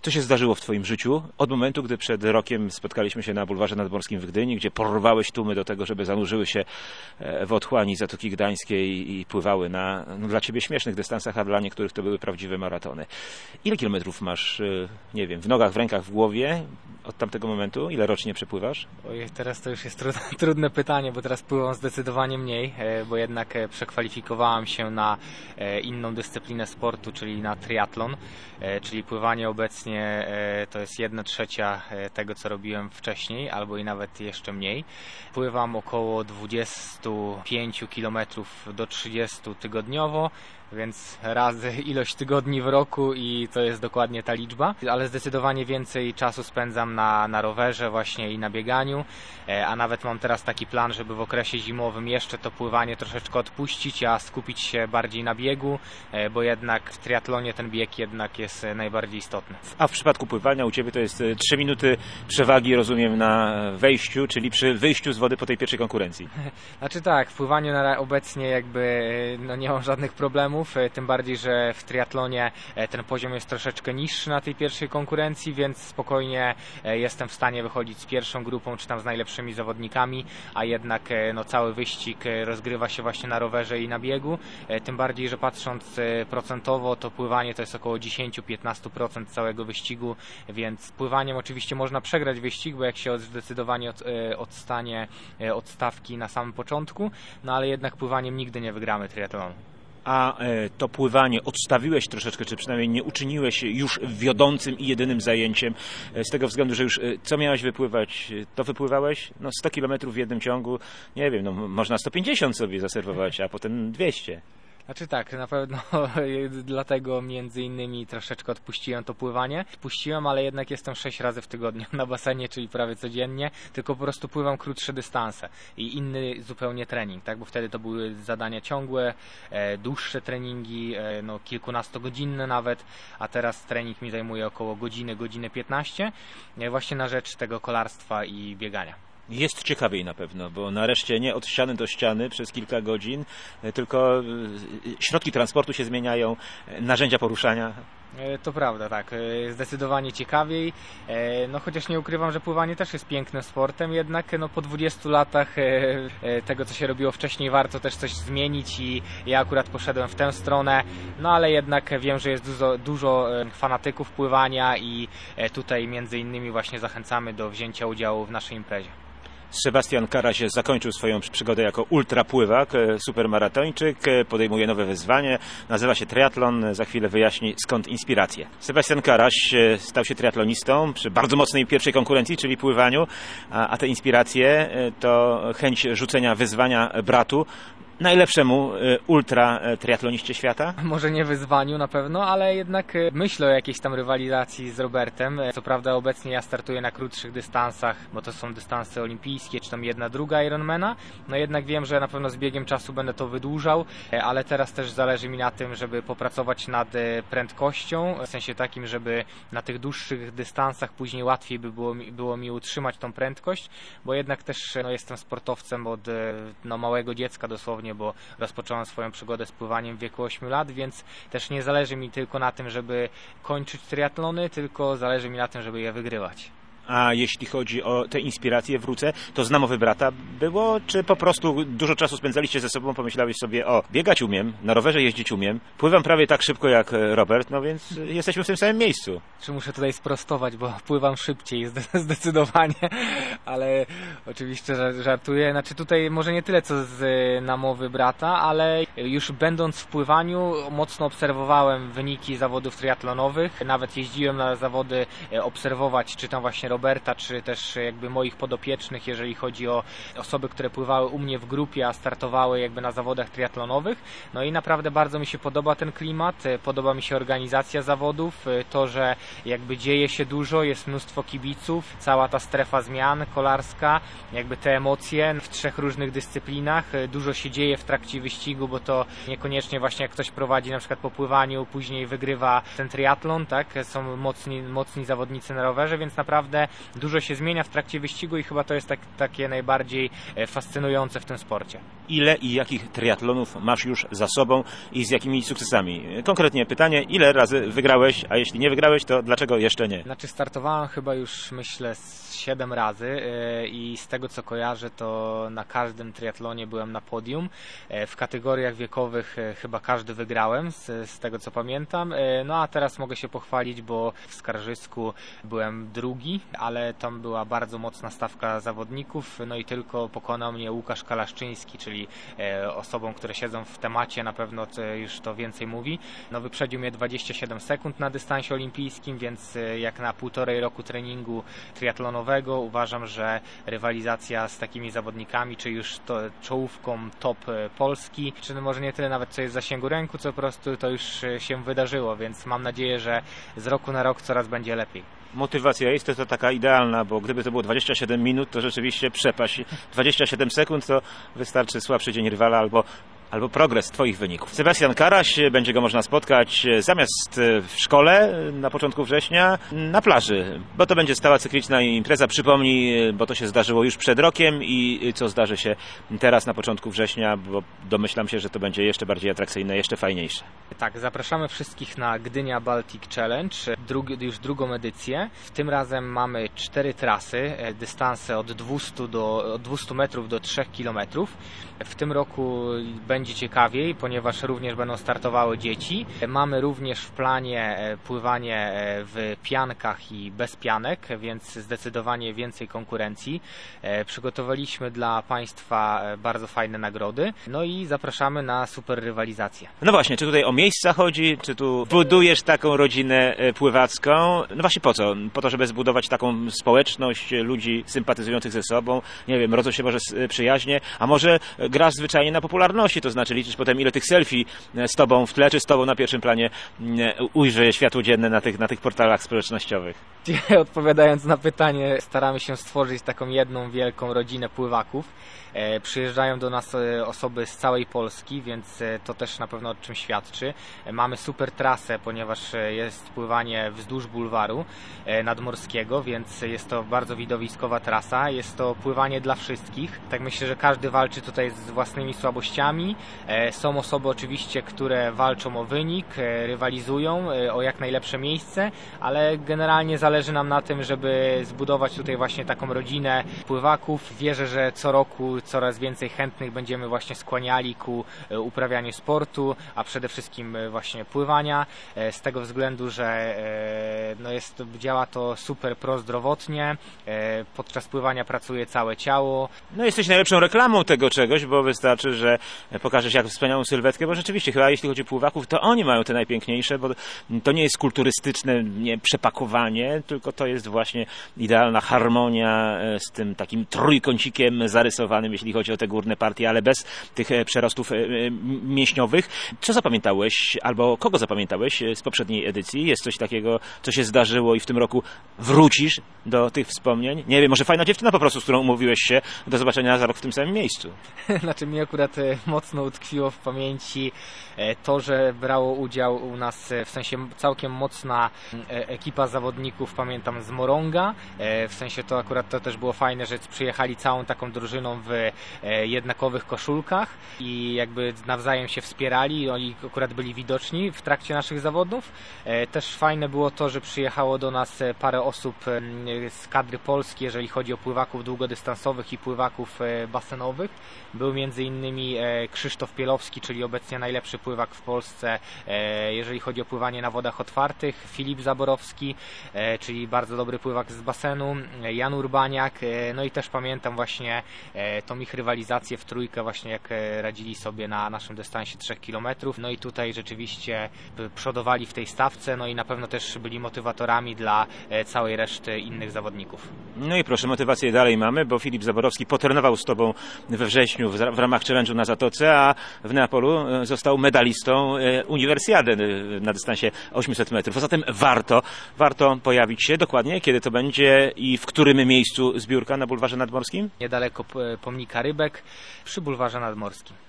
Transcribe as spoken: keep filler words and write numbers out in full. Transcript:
Co się zdarzyło w twoim życiu od momentu, gdy przed rokiem spotkaliśmy się na bulwarze nadmorskim w Gdyni, gdzie porwałeś tłumy do tego, żeby zanurzyły się w otchłani Zatoki Gdańskiej i pływały na no, dla ciebie śmiesznych dystansach, a dla niektórych to były prawdziwe maratony. Ile kilometrów masz, nie wiem, w nogach, w rękach, w głowie od tamtego momentu? Ile rocznie przepływasz? Ojej, teraz to już jest trudne, trudne pytanie, bo teraz pływam zdecydowanie mniej, bo jednak przekwalifikowałem się na inną dyscyplinę sportu, czyli na triatlon, czyli pływanie obecnie to jest jedna trzecia tego, co robiłem wcześniej, albo i nawet jeszcze mniej. Pływam około dwadzieścia pięć kilometrów do trzydziestu tygodniowo, więc razy ilość tygodni w roku i to jest dokładnie ta liczba, ale zdecydowanie więcej czasu spędzam na, na rowerze właśnie i na bieganiu, a nawet mam teraz taki plan, żeby w okresie zimowym jeszcze to pływanie troszeczkę odpuścić, a skupić się bardziej na biegu, bo jednak w triatlonie ten bieg jednak jest najbardziej istotny. A w przypadku pływania u ciebie to jest trzy minuty przewagi, rozumiem, na wejściu, czyli przy wyjściu z wody po tej pierwszej konkurencji. Znaczy tak, w pływaniu na obecnie jakby no nie mam żadnych problemów, tym bardziej, że w triatlonie ten poziom jest troszeczkę niższy na tej pierwszej konkurencji, więc spokojnie jestem w stanie wychodzić z pierwszą grupą, czy tam z najlepszymi zawodnikami, a jednak no, cały wyścig rozgrywa się właśnie na rowerze i na biegu, tym bardziej, że patrząc procentowo, to pływanie to jest około dziesięć do piętnastu procent całego wyścigu, więc pływaniem oczywiście można przegrać wyścig, bo jak się zdecydowanie od, odstanie od stawki na samym początku, no ale jednak pływaniem nigdy nie wygramy triatlonu. A to pływanie odstawiłeś troszeczkę, czy przynajmniej nie uczyniłeś już wiodącym i jedynym zajęciem, z tego względu, że już co miałeś wypływać, to wypływałeś? No sto kilometrów w jednym ciągu, nie wiem, no można sto pięćdziesiąt sobie zaserwować, a potem dwieście. Znaczy tak, na pewno dlatego między innymi troszeczkę odpuściłem to pływanie. Puściłem, ale jednak jestem sześć razy w tygodniu na basenie, czyli prawie codziennie, tylko po prostu pływam krótsze dystanse i inny zupełnie trening, tak? Bo wtedy to były zadania ciągłe, e, dłuższe treningi, e, no kilkunastogodzinne nawet, a teraz trening mi zajmuje około godziny, godziny piętnaście, e, właśnie na rzecz tego kolarstwa i biegania. Jest ciekawiej na pewno, bo nareszcie nie od ściany do ściany przez kilka godzin, tylko środki transportu się zmieniają, narzędzia poruszania. To prawda, tak. Zdecydowanie ciekawiej. No chociaż nie ukrywam, że pływanie też jest pięknym sportem, jednak no, po dwudziestu latach tego, co się robiło wcześniej, warto też coś zmienić i ja akurat poszedłem w tę stronę, no ale jednak wiem, że jest dużo, dużo fanatyków pływania i tutaj między innymi właśnie zachęcamy do wzięcia udziału w naszej imprezie. Sebastian Karaś zakończył swoją przygodę jako ultrapływak, supermaratończyk, podejmuje nowe wyzwanie, nazywa się triatlon, za chwilę wyjaśni skąd inspiracje. Sebastian Karaś stał się triatlonistą przy bardzo mocnej pierwszej konkurencji, czyli pływaniu, a, a te inspiracje to chęć rzucenia wyzwania bratu, najlepszemu ultra triatloniście świata? Może nie wyzwaniu na pewno, ale jednak myślę o jakiejś tam rywalizacji z Robertem. Co prawda obecnie ja startuję na krótszych dystansach, bo to są dystanse olimpijskie, czy tam jedna druga Ironmana. No jednak wiem, że na pewno z biegiem czasu będę to wydłużał, ale teraz też zależy mi na tym, żeby popracować nad prędkością, w sensie takim, żeby na tych dłuższych dystansach później łatwiej by było mi, było mi utrzymać tą prędkość, bo jednak też no, jestem sportowcem od no, małego dziecka dosłownie, bo rozpocząłem swoją przygodę z pływaniem w wieku ośmiu lat, więc też nie zależy mi tylko na tym, żeby kończyć triatlony, tylko zależy mi na tym, żeby je wygrywać. A jeśli chodzi o te inspiracje, wrócę, to z namowy brata było, czy po prostu dużo czasu spędzaliście ze sobą, pomyślałeś sobie, o, biegać umiem, na rowerze jeździć umiem, pływam prawie tak szybko jak Robert, no więc jesteśmy w tym samym miejscu. Czy muszę tutaj sprostować, bo pływam szybciej zdecydowanie, ale oczywiście żartuję. Znaczy tutaj może nie tyle co z namowy brata, ale już będąc w pływaniu mocno obserwowałem wyniki zawodów triatlonowych, nawet jeździłem na zawody obserwować, czy tam właśnie Roberta, czy też jakby moich podopiecznych, jeżeli chodzi o osoby, które pływały u mnie w grupie, a startowały jakby na zawodach triatlonowych. No i naprawdę bardzo mi się podoba ten klimat, podoba mi się organizacja zawodów, to, że jakby dzieje się dużo, jest mnóstwo kibiców, cała ta strefa zmian kolarska, jakby te emocje w trzech różnych dyscyplinach, dużo się dzieje w trakcie wyścigu, bo to niekoniecznie właśnie jak ktoś prowadzi na przykład po pływaniu, później wygrywa ten triatlon, tak, są mocni, mocni zawodnicy na rowerze, więc naprawdę ale dużo się zmienia w trakcie wyścigu i chyba to jest tak, takie najbardziej fascynujące w tym sporcie. Ile i jakich triatlonów masz już za sobą i z jakimi sukcesami? Konkretnie pytanie, ile razy wygrałeś, a jeśli nie wygrałeś, to dlaczego jeszcze nie? Znaczy startowałem chyba już myślę z siedem razy i z tego co kojarzę, to na każdym triatlonie byłem na podium. W kategoriach wiekowych chyba każdy wygrałem, z, z tego co pamiętam. No a teraz mogę się pochwalić, bo w Skarżysku byłem drugi, ale tam była bardzo mocna stawka zawodników, no i tylko pokonał mnie Łukasz Kalaszczyński, czyli osobą, które siedzą w temacie, na pewno już to więcej mówi. No wyprzedził mnie dwadzieścia siedem sekund na dystansie olimpijskim, więc jak na półtorej roku treningu triatlonowego uważam, że rywalizacja z takimi zawodnikami, czy już to czołówką top Polski, czy może nie tyle nawet co jest w zasięgu ręku, co po prostu to już się wydarzyło, więc mam nadzieję, że z roku na rok coraz będzie lepiej. Motywacja jest to, to taka idealna, bo gdyby to było dwadzieścia siedem minut, to rzeczywiście przepaść. dwadzieścia siedem sekund to wystarczy słabszy dzień rywala albo albo progres Twoich wyników. Sebastian Karaś, będzie go można spotkać zamiast w szkole na początku września, na plaży, bo to będzie stała cykliczna impreza. Przypomnij, bo to się zdarzyło już przed rokiem i co zdarzy się teraz na początku września, bo domyślam się, że to będzie jeszcze bardziej atrakcyjne, jeszcze fajniejsze. Tak, zapraszamy wszystkich na Gdynia Baltic Challenge, drugi, już drugą edycję. W tym razem mamy cztery trasy, dystanse od dwustu, do, od dwustu metrów do trzech kilometrów. W tym roku będzie ciekawiej, ponieważ również będą startowały dzieci. Mamy również w planie pływanie w piankach i bez pianek, więc zdecydowanie więcej konkurencji. Przygotowaliśmy dla Państwa bardzo fajne nagrody, no i zapraszamy na super rywalizację. No właśnie, czy tutaj o miejsca chodzi, czy tu budujesz taką rodzinę pływacką? No właśnie po co? Po to, żeby zbudować taką społeczność ludzi sympatyzujących ze sobą, nie wiem, rodzą się może przyjaźnie, a może grasz zwyczajnie na popularności, to znaczy liczysz potem, ile tych selfie z tobą w tle, czy z tobą na pierwszym planie ujrzy światło dzienne na tych, na tych portalach społecznościowych? Odpowiadając na pytanie, staramy się stworzyć taką jedną wielką rodzinę pływaków. Przyjeżdżają do nas osoby z całej Polski, więc to też na pewno o czym świadczy. Mamy super trasę, ponieważ jest pływanie wzdłuż bulwaru nadmorskiego, więc jest to bardzo widowiskowa trasa. Jest to pływanie dla wszystkich. Tak myślę, że każdy walczy tutaj z własnymi słabościami. Są osoby oczywiście, które walczą o wynik, rywalizują o jak najlepsze miejsce, ale generalnie zależy nam na tym, żeby zbudować tutaj właśnie taką rodzinę pływaków. Wierzę, że co roku coraz więcej chętnych będziemy właśnie skłaniali ku uprawianiu sportu, a przede wszystkim właśnie pływania, z tego względu, że no jest, działa to super prozdrowotnie, podczas pływania pracuje całe ciało. No jesteś najlepszą reklamą tego czegoś, bo wystarczy, że pokażesz jak wspaniałą sylwetkę, bo rzeczywiście chyba jeśli chodzi o pływaków, to oni mają te najpiękniejsze, bo to nie jest kulturystyczne nie, przepakowanie, tylko to jest właśnie idealna harmonia z tym takim trójkącikiem zarysowanym, jeśli chodzi o te górne partie, ale bez tych przerostów mięśniowych. Co zapamiętałeś, albo kogo zapamiętałeś z poprzedniej edycji? Jest coś takiego, co się zdarzyło i w tym roku wrócisz do tych wspomnień? Nie wiem, może fajna dziewczyna po prostu, z którą umówiłeś się do zobaczenia za rok w tym samym miejscu. Znaczy mi akurat mocno utkwiło w pamięci to, że brało udział u nas w sensie całkiem mocna ekipa zawodników, pamiętam z Moronga, w sensie to akurat to też było fajne, że przyjechali całą taką drużyną w jednakowych koszulkach i jakby nawzajem się wspierali i oni akurat byli widoczni w trakcie naszych zawodów. Też fajne było to, że przyjechało do nas parę osób z kadry Polski, jeżeli chodzi o pływaków długodystansowych i pływaków basenowych. Był między innymi Krzysztof Pielowski, czyli obecnie najlepszy pływak w Polsce, jeżeli chodzi o pływanie na wodach otwartych, Filip Zaborowski, czyli bardzo dobry pływak z basenu, Jan Urbaniak, no i też pamiętam właśnie tą ich rywalizację w trójkę, właśnie jak radzili sobie na naszym dystansie trzech kilometrów, no i tutaj rzeczywiście przodowali w tej stawce, no i na pewno też byli motywatorami dla całej reszty innych zawodników. No i proszę, motywację dalej mamy, bo Filip Zaborowski potrenował z tobą we wrześniu w ramach challenge'u na Zatoce, a w Neapolu został medalistą uniwersjady na dystansie osiemset metrów. Poza tym warto, warto pojawić się dokładnie, kiedy to będzie i w którym miejscu zbiórka na bulwarze nadmorskim? Niedaleko pomnika Rybek przy bulwarze nadmorskim.